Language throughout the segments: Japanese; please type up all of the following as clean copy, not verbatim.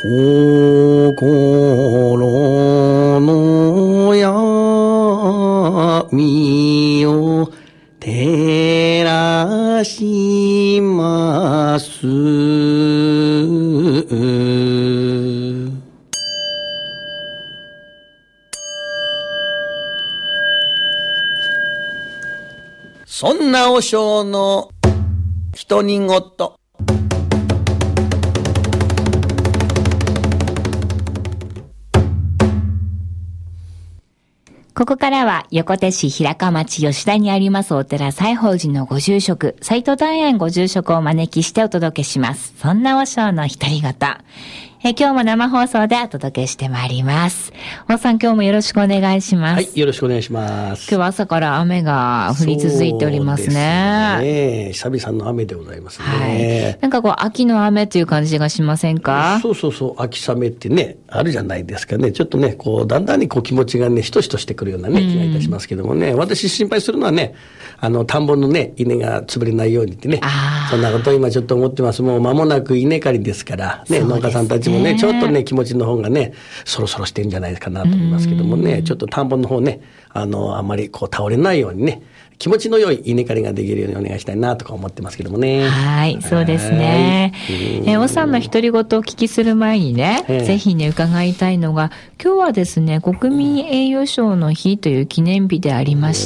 心の闇を照らします。そんな和尚の独り言。 ここからは横手市平川町吉田にありますお寺西宝寺のご住職、斉藤大円ご住職をお招きしてお届けします。そんな和尚の独り言。今日も生放送でお届けしてまいります。王さん、今日もよろしくお願いします。 はい、よろしくお願いします。 今日は朝から雨が降り続いておりますね。そうですね。久々の雨でございますね。はい。 なんかこう、秋の雨という感じがしませんか？ そう、秋雨ってね、あるじゃないですかね。ちょっとね、こう、だんだんにこう気持ちがね、しとしとしてくるようなね、気がいたしますけどもね。私心配するのはね、田んぼのね、稲が潰れないようにってね。そんなことを今ちょっと思ってます。もう間もなく稲刈りですから、ね、農家さんたちもね、ちょっとね、気持ちの方がね、そろそろしてんじゃないかなと思いますけどもね、ちょっと田んぼの方ね、あんまりこう倒れないようにね、気持ちの良い稲刈りができるようにお願いしたいなとか思ってますけどもね。 はい、そうですね。おさんの独り言をお聞きする前にね、ぜひね、伺いたいのが、今日はですね、国民栄誉賞の日という記念日でありまして、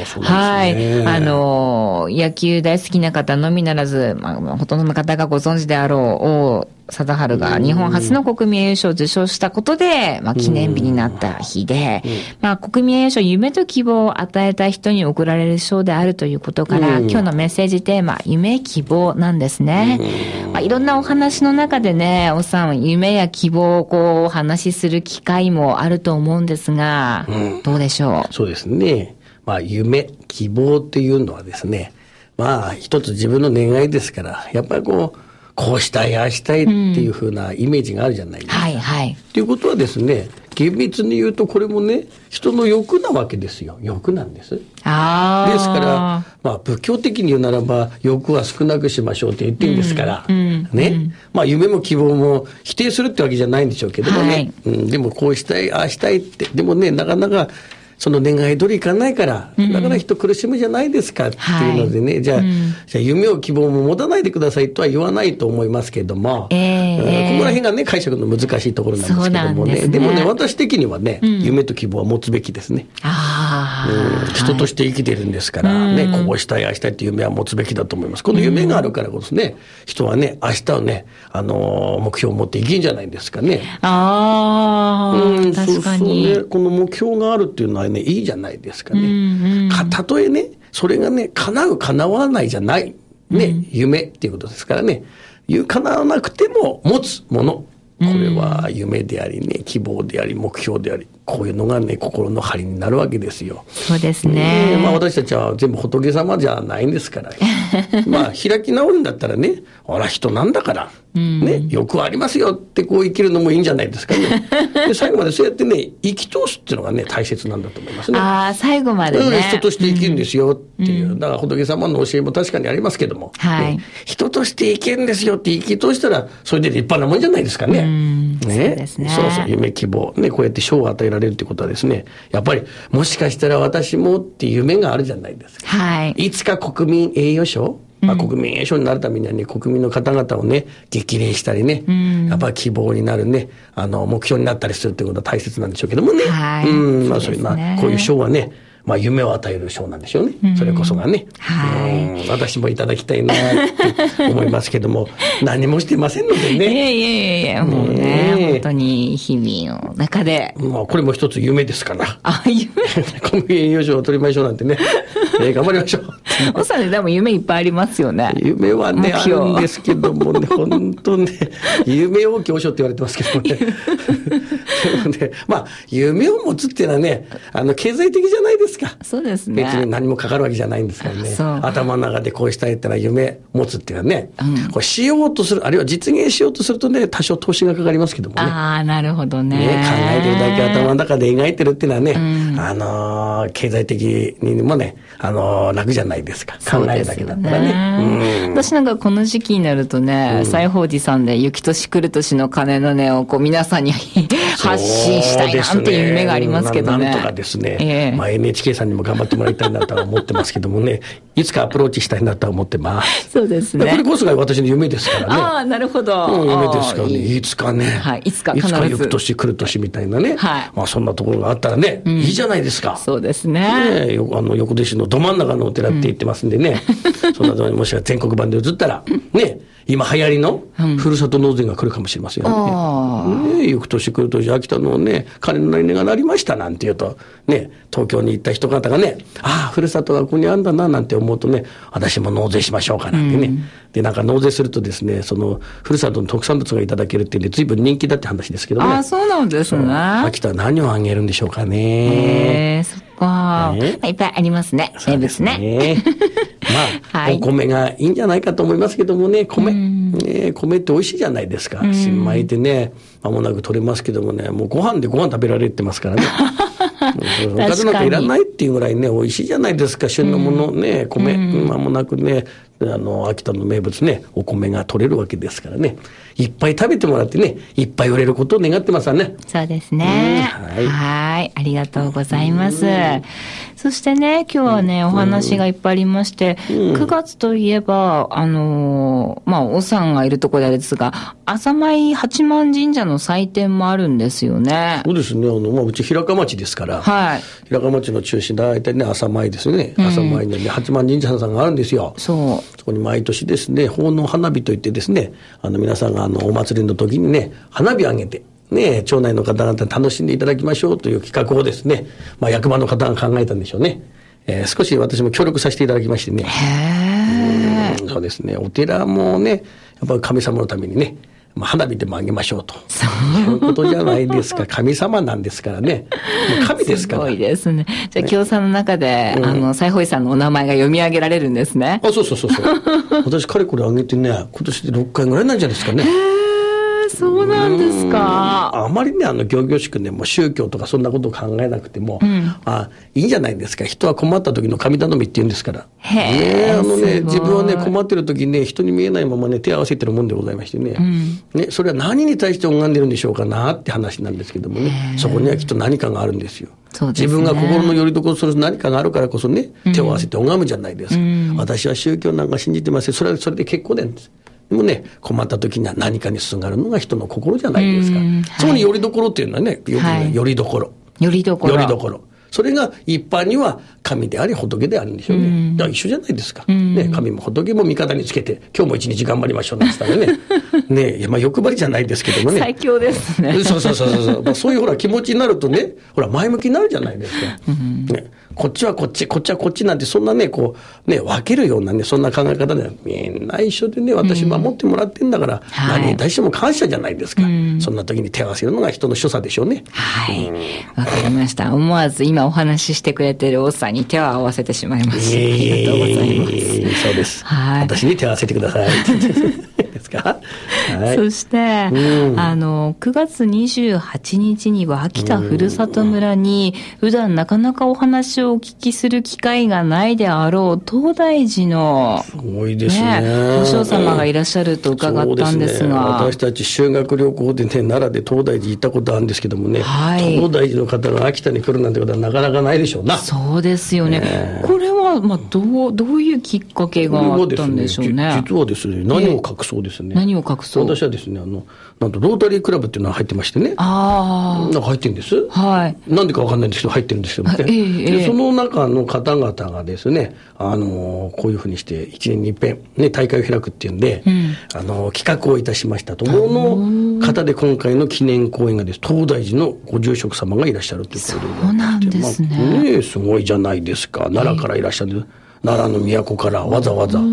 はい、野球大好きな方のみならず、ほとんどの方がご存知であろう、王貞治が日本初の国民栄誉賞を受賞したことで、記念日になった日で、国民栄誉賞、夢と希望を与えた人に贈られる賞であるということから、今日のメッセージテーマ、夢希望なんですね。いろんなお話の中でね、おさん、夢や希望をこうお話しする機会もあると思うんですが、どうでしょう？ そうですね。夢、希望っていうのはですね、一つ自分の願いですから、やっぱりこうしたい、ああしたいっていう風なイメージがあるじゃないですか。 はいはい。 ということはですね、厳密に言うとこれもね、人の欲なわけですよ。欲なんです。ですから、仏教的に言うならば、欲は少なくしましょうって言ってるんですから、ね。夢も希望も否定するってわけじゃないんでしょうけどもね。でもこうしたい、ああしたいって、でもね、なかなか、その願い通りいかないから、だから人苦しむじゃないですかっていうのでね、じゃあ夢を希望も持たないでくださいとは言わないと思いますけども、ここら辺がね、解釈の難しいところなんですけどもね。でもね、私的にはね、夢と希望は持つべきですね。人として生きてるんですからね、こうしたい、ああしたいっていう夢は持つべきだと思います。この夢があるからこそね、人はね、明日をね、目標を持って生きるんじゃないですかね。 確かに。 そうね、この目標があるっていうのはね、いいじゃないですかね。たとえね、それがね、叶う、叶わないじゃない、ね、夢っていうことですからね、叶わなくても持つもの、これは夢でありね、希望であり、目標であり、こういうのがね、心の張りになるわけですよ。 そうですね。 私たちは全部仏様じゃないんですから。開き直るんだったらね、人なんだから、ね、欲はありますよってこう生きるのもいいんじゃないですかね。で、最後までそうやってね、生き通すっていうのがね、大切なんだと思いますね。 最後までね。 人として生きるんですよっていう。だから仏様の教えも確かにありますけども、人として生きるんですよって生き通したら、それで立派なもんじゃないですかね。 そうですね。 そう、夢希望。ね、こうやって賞を与えられるってことはですね、やっぱり、もしかしたら私もっていう夢があるじゃないですか。いつか国民栄誉賞、国民栄誉賞になるためにはね、国民の方々をね、激励したりね、やっぱり希望になるね、目標になったりするってことは大切なんでしょうけどもね。そういうこういう賞はね、夢を与える賞なんでしょうね。それこそがね。私もいただきたいなって思いますけども、何もしてませんのでね。 いや、もうね、本当に日々の中で。 これも一つ夢ですから。 夢国民栄誉賞を取りましょうなんてね。頑張りましょう。 おさんでも夢いっぱいありますよね。 夢はね、あるんですけどもね、本当ね、夢を教書って言われてますけどもね。でもね、夢を持つっていうのはね、経済的じゃないですか。 そうですね。 別に何もかかるわけじゃないんですからね。頭の中でこうしたいってのは夢持つっていうのはね、これしようとする、あるいは実現しようとするとね、多少投資がかかりますけどもね。 なるほどね。 考えてるだけ頭の中で描いてるっていうのはね、 経済的にもね、楽じゃないですか。考えるだけだったらね。 私なんかこの時期になるとね、西宝寺さんで行く年来る年の鐘の音をこう皆さんに発信したいなっていう夢がありますけどね。 なんとかですね、NHK さんにも頑張ってもらいたいなとは思ってますけどもね、いつかアプローチしたいなとは思ってます。 そうですね。 これこそが私の夢ですからね。 ああ、なるほど。 夢ですからね。いつかね、 いつか必ず。 いつか行く年来る年みたいなね。そんなところがあったらね、いいじゃないですか。 そうですね。 横手市のど真ん中のお寺って言ってますんでね、そんなところにもし全国版で移ったら、ね、今流行りのふるさと納税が来るかもしれませんよね。行く年来る年、秋田のね、鐘の音が鳴りましたなんて言うと、ね、東京に行った人方がね、ふるさとがここにあんだななんて思うとね、私も納税しましょうかなんてね。で、なんか納税するとですね、その、ふるさとの特産物がいただけるっていうんで、随分人気だって話ですけどね。 そうなんですね。 秋田は何をあげるんでしょうかね。 そっか。いっぱいありますね。名物ね。 お米がいいんじゃないかと思いますけどもね、米って美味しいじゃないですか。新米でね、間もなく取れますけどもね、もうご飯でご飯食べられてますからね。おかずなんかいらないっていうぐらいね、美味しいじゃないですか。旬のものね、米、間もなくね、秋田の名物ね、お米が取れるわけですからね。いっぱい食べてもらってね、いっぱい売れることを願ってますわね。 そうですね。はい。ありがとうございます。そしてね、今日はね、お話がいっぱいありまして、9月といえば、おさんがいるところであれですが、朝舞八幡神社の祭典もあるんですよね。 そうですね。うち平川町ですから、平川町の中心、大体ね、朝舞ですね。朝舞にね、八幡神社さんがあるんですよ。そこに毎年ですね、奉納花火といってですね、皆さんがお祭りの時にね、花火を上げて、ね、町内の方々に楽しんでいただきましょうという企画をですね、役場の方が考えたんでしょうね。少し私も協力させていただきましてね。そうですね。お寺もね、やっぱり神様のためにね、花火でもあげましょうと。そういうことじゃないですか。神様なんですからね。もう神ですから。 すごいですね。じゃあ、京さんの中で、西宝さんのお名前が読み上げられるんですね。 そう。私、かれこれあげてね、今年で6回ぐらいなんじゃないですかね。 そうなんですか。 あまりね、仰々しくね、もう宗教とかそんなことを考えなくても、いいんじゃないですか。人は困った時の神頼みって言うんですから。自分はね、困ってる時にね、人に見えないままね、手を合わせてるもんでございましてね。それは何に対して拝んでるんでしょうかなって話なんですけどもね、そこにはきっと何かがあるんですよ。自分が心の拠り所する何かがあるからこそね、手を合わせて拝むじゃないですか。私は宗教なんか信じてません。それはそれで結構なんです。でもね、困った時には何かにすがるのが人の心じゃないですか。そこに拠り所っていうのはね、拠り所。拠り所。それが一般には神であり仏であるんでしょうね。だから一緒じゃないですか。ね、神も仏も味方につけて、今日も一日頑張りましょうなんて言ったらね。欲張りじゃないですけどもね。 最強ですね。 そう。そういうほら気持ちになるとね、ほら前向きになるじゃないですか。ね、こっちはこっち、こっちはこっちなんてそんなね、分けるようなね、そんな考え方ではみんな一緒でね、私守ってもらってんだから、何に対しても感謝じゃないですか。そんな時に手を合わせるのが人の所作でしょうね。 わかりました。思わず今お話ししてくれてるおっさんに手を合わせてしまいました。ありがとうございます。 そうです。私に手を合わせてください。ですか。 そして、9月28日には秋田ふるさと村に、普段なかなかお話をお聞きする機会がないであろう東大寺の、 すごいですね。 お嬢様がいらっしゃると伺ったんですが。 私たち修学旅行でね、奈良で東大寺行ったことあるんですけどもね、東大寺の方が秋田に来るなんてことはなかなかないでしょうな。 そうですよね。これは、どういうきっかけがあったんでしょうね。 実はですね、何を隠そうですね。 何を隠そう。 私はですね、なんとロータリークラブっていうのが入ってましてね。なんか入ってるんです。なんでかわかんないんですけど、入ってるんですけどね。でその中の方々がですね、こういうふうにして、1年に一遍、ね、大会を開くっていうんで、企画をいたしましたと。この方で今回の記念公演がです、東大寺のご住職様がいらっしゃるということで。 そうなんですね。 すごいじゃないですか。奈良からいらっしゃる。奈良の都からわざわざ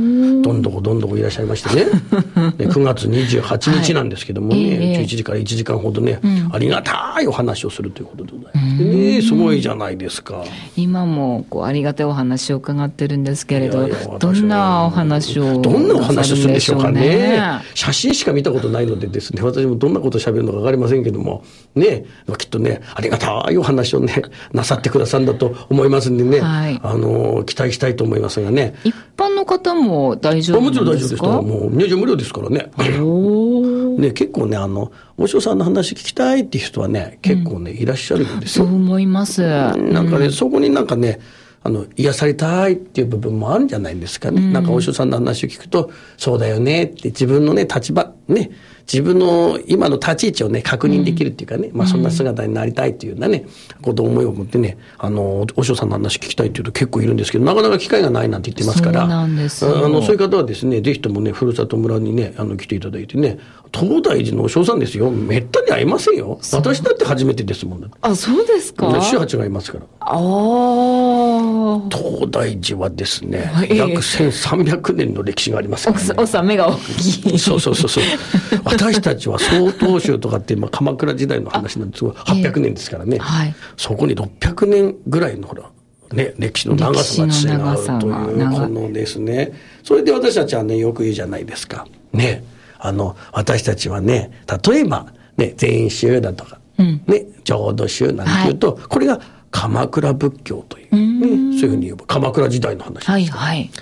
どんどこいらっしゃいましてね9月28日なんですけどもね、11時から1時間ほどね、ありがたいお話をするということでございますね。すごいじゃないですか。 今もこうありがたいお話を伺ってるんですけれど、どんなお話をするんでしょうかね。写真しか見たことないのでですね、私もどんなことを喋るのか分かりませんけどもね、きっとねありがたいお話をねなさってくださるんだと思いますんでね、期待したいと思いますがね。 一般の方も大丈夫なんですか？ もちろん大丈夫です。もう入場無料ですからね。ね、結構ねお師匠さんの話聞きたいっていう人はね結構ね、いらっしゃるんですよ。 そう思います。 なんかね、そこになんかね癒されたいっていう部分もあるんじゃないですかね。なんかお師匠さんの話を聞くとそうだよねって自分のね立場ね、自分の今の立ち位置をね確認できるっていうかね、そんな姿になりたいっていうようなねことを思いを持ってねお師匠さんの話聞きたいっていうと結構いるんですけど、なかなか機会がないなんて言ってますから、 そうなんですよ。 そういう方はですねぜひともねふるさと村にね来ていただいてね、東大寺のお師匠さんですよ。めったに会いませんよ。私だって初めてですもん。 あ、そうですか。 宗派違いますから。東大寺はですね、約1300年の歴史がありますからね。 おさ目が大きい。 そう私たちは曹洞宗とかって鎌倉時代の話なんですが800年ですからね、そこに600年ぐらいのほらね、歴史の長さが違うというこのですね。それで私たちはねよく言うじゃないですかね、私たちはね例えばね禅宗だとか、ね浄土宗なんていうと、これが鎌倉仏教という、ね、そういうふうに言えば鎌倉時代の話です。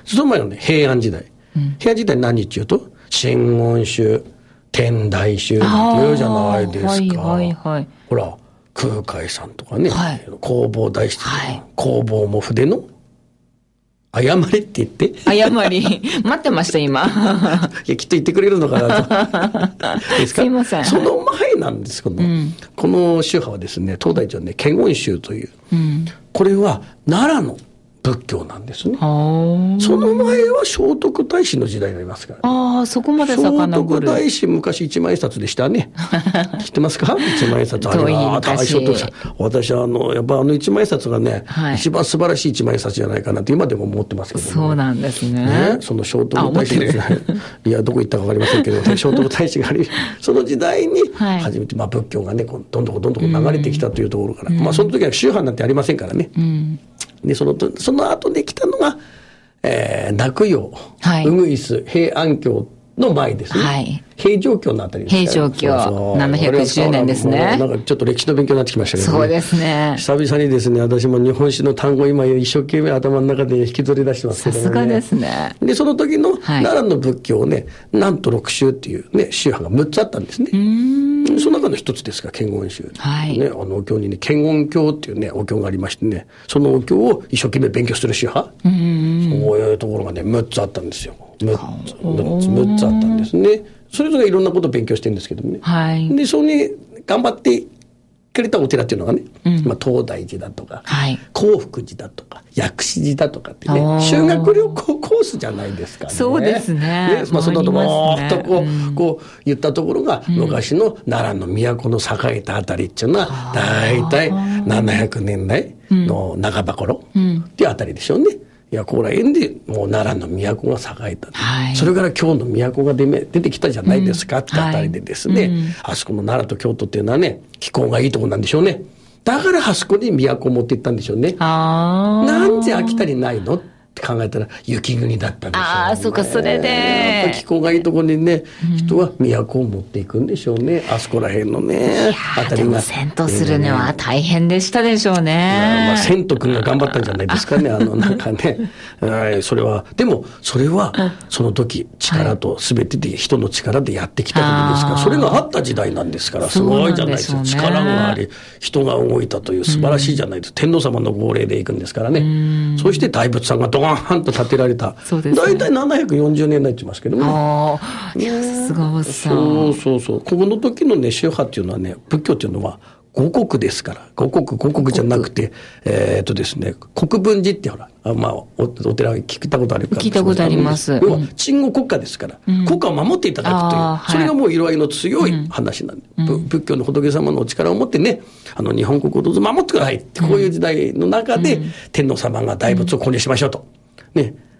その前のね平安時代、平安時代何っていうと真言宗、天台宗なんて言うじゃないですか。ほら空海さんとかね、弘法大師とか、弘法も筆の謝れって言って謝り待ってました今いやきっと言ってくれるのかなとですか。 すいません。 その前なんですけど、この宗派はですね東大寺はね建言宗という、これは奈良の仏教なんですね。その前は聖徳太子の時代になりますから、 そこまで遡る。 聖徳太子昔一万円札でしたね知ってますか？一万円札あれは大聖徳さん。私はやっぱ一万円札がね、一番素晴らしい一万円札じゃないかなって今でも思ってますけども、 そうなんですね。 その聖徳太子の時代いやどこ行ったか分かりませんけど、聖徳太子がその時代に初めて仏教がねどんどん流れてきたというところから、その時は宗派なんてありませんからね。でその後できたのが、洛陽、ウグイス、平安京の前ですね。平城京のあたりですね。平城京710年ですね。 なんかちょっと歴史の勉強になってきましたけどね。 そうですね。 久々にですね、私も日本史の単語今一生懸命頭の中で引きずり出してますけどね。 さすがですね。 でその時の奈良の仏教をね、なんと6宗っていうね宗派が6つあったんですね。その中の一つですが建言宗、ね、お経にね建言経っていうねお経がありましてね、そのお経を一生懸命勉強する宗派、そういうところがね6つあったんですよ。6つあったんですね。それぞれいろんなことを勉強してるんですけどもね、でそれに頑張ってくれたお寺っていうのがね、東大寺だとか、興福寺だとか薬師寺だとかってね修学旅行コースじゃないですかね。 そうですね。 その後もっとこう言ったところが、昔の奈良の都の栄えたあたりっていうのは大体700年代の半ば頃っていうあたりでしょうね。いやここら辺でもう奈良の都が栄えた、それから京の都が出てきたじゃないですかってあたりでですね、あそこの奈良と京都っていうのはね気候がいいところなんでしょうね。だからあそこに都を持っていったんでしょうね。なんで秋田にないのって考えたら雪国だったんでしょうね。 そうか、それでやっぱ気候がいいところにね、人は都を持っていくんでしょうね。あそこら辺のねあたりが。でも遷都するのは大変でしたでしょうね。 遷都君が頑張ったんじゃないですかね。なんかねそれはでもそれはその時力と全てで人の力でやってきたことですから、それがあった時代なんですからすごいじゃないですか。力があり人が動いたという素晴らしいじゃないですか。天皇様の号令で行くんですからね。そして大仏さんがドーンと建てられた。大体740年代って言いますけどもね。 いやさすがさん。 そうここの時のね宗派っていうのはね、仏教っていうのは五国ですから、五国じゃなくてですね、国分寺ってほらお寺聞いたことあるかもしれない。 聞いたことあります。 要は鎮護国家ですから、国家を守っていただくという、それがもう色合いの強い話なんで、仏教の仏様のお力を持ってね、日本国をどうぞ守ってくださいって、こういう時代の中で天皇様が大仏を購入しましょうとね。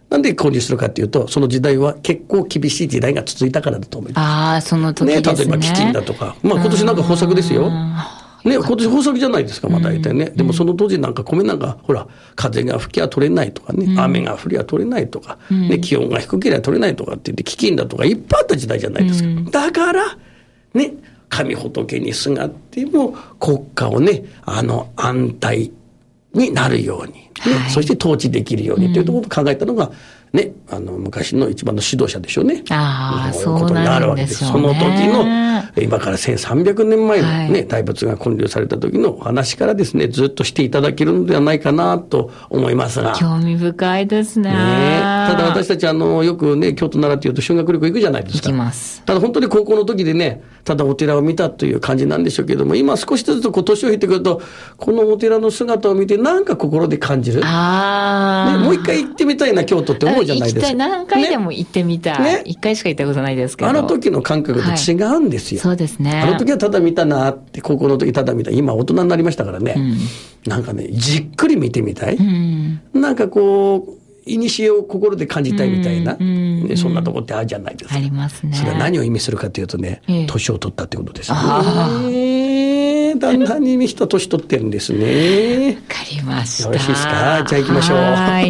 なんで購入するかっていうと、その時代は結構厳しい時代が続いたからだと思います。 ああ、その時ですね。 例えば飢饉だとか、今年なんか豊作ですよ。ね、今年豊作じゃないですか、大体ね。でもその当時なんか米なんか、ほら、風が吹きゃ取れないとかね、雨が降りゃ取れないとか、ね、気温が低ければ取れないとかって言って、飢饉だとかいっぱいあった時代じゃないですか。だから、ね、神仏にすがっても国家をね、安泰になるように、ね、そして統治できるようにというところを考えたのが、ね、昔の一番の指導者でしょうね。 ああ、 そういうことになるわけです。その時の、今から1300年前のね、大仏が建立された時のお話からですね、ずっとしていただけるのではないかなと思いますが。 興味深いですね。 ただ私たちよくね、京都奈良っていうと修学旅行行くじゃないですか。 行きます。 ただ本当に高校の時でね、ただお寺を見たという感じなんでしょうけども、今少しずつ年を経ってくると、このお寺の姿を見てなんか心で感じる。ね、もう一回行ってみたいな京都って思うじゃないですか。 何回でも行ってみたい。ね、1回しか行ったことないですけど。 あの時の感覚と違うんですよ。 そうですね。 あの時はただ見たなって、高校の時ただ見た。今大人になりましたからね。なんかね、じっくり見てみたい。なんかこう、古を心で感じたいみたいな、ね、そんなとこってあるじゃないですか。 ありますね。 それは何を意味するかというとね、年を取ったってことですね。だんだんに人は年取ってるんですね。 わかりました。 よろしいですか。じゃあ行きましょう。 はい。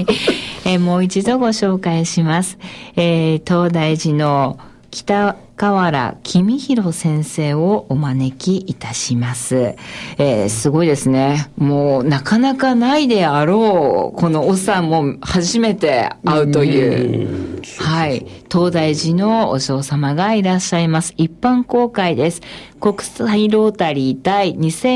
もう一度ご紹介します。東大寺の北河原公弘先生をお招きいたします。すごいですね。もうなかなかないであろう、このおさんも初めて会うという、はい。東大寺のお嬢様がいらっしゃいます。一般公開です。国際ロータリー第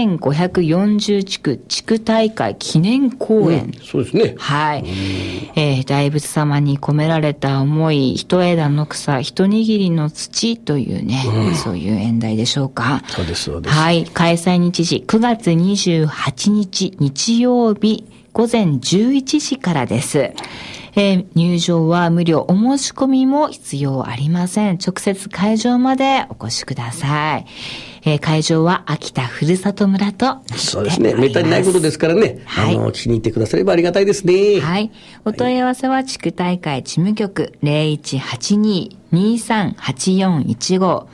2540地区大会記念公演。 そうですね。 はい。大仏様に込められた思い、一枝の草、一握りの土というね、そういう演題でしょうか。 そうです、そうです。 はい。開催日時、9月28日日曜日午前11時からです。入場は無料、お申し込みも必要ありません。直接会場までお越しください。会場は秋田ふるさと村となっております。 そうですね。めったにないことですからね。はい。気に入ってくださればありがたいですね。 はい。お問い合わせは地区大会事務局 0182-238415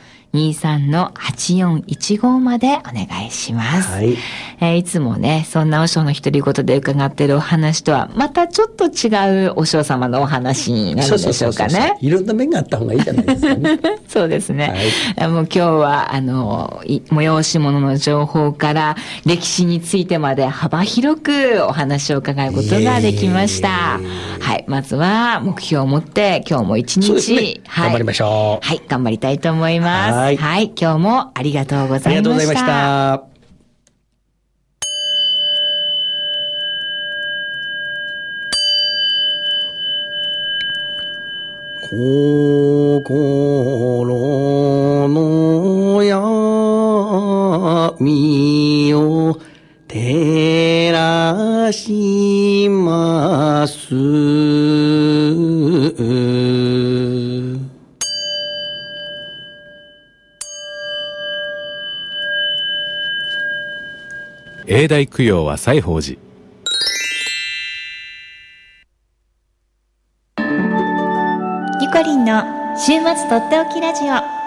23-8415までお願いします。はい。いつもね、そんな和尚の独り言で伺っているお話とは、またちょっと違う和尚様のお話になるんでしょうかね。 いろんな面があった方がいいじゃないですかね。 そうですね。はい、もう今日は、催し物の情報から歴史についてまで幅広くお話を伺うことができました。はい。まずは目標を持って今日も一日、 ね、はい、頑張りましょう。はい。頑張りたいと思います。はい。今日もありがとうございました。ありがとうございました。 心の闇を照らします。 永代供養は西方寺。 ゆこりんの週末とっておきラジオ。